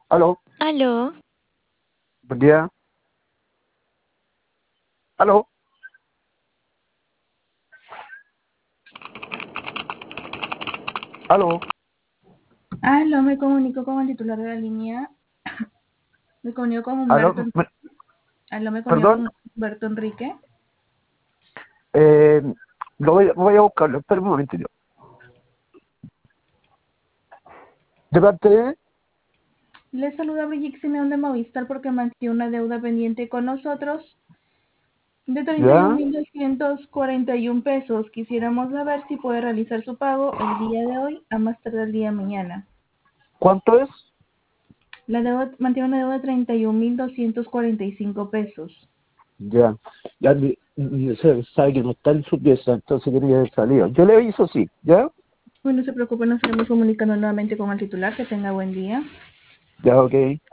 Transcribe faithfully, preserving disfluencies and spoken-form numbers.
Aló, Aló, buen día. Aló, aló, Aló, me comunico con el titular de la línea. Me comunico con aló, Humberto. me- Aló, me comunico perdón. con Humberto Enrique. Eh, lo voy, voy a buscarlo, espera un momentito. ¿De parte de? Le saluda Brigitte Simeón de Movistar porque mantiene una deuda pendiente con nosotros de treinta y un ¿Ya? mil doscientos cuarenta y un pesos. Quisiéramos saber si puede realizar su pago el día de hoy a más tardar el día de mañana. ¿Cuánto es? La deuda mantiene una deuda de treinta y un mil doscientos cuarenta y cinco pesos. Ya, ya ni- ni sé, sabe que no está en su pieza, entonces quería haber salido. Yo le aviso, sí, ¿ya? Bueno, no se preocupe, nos estaremos comunicando nuevamente con el titular. Que tenga buen día. Ya, ok.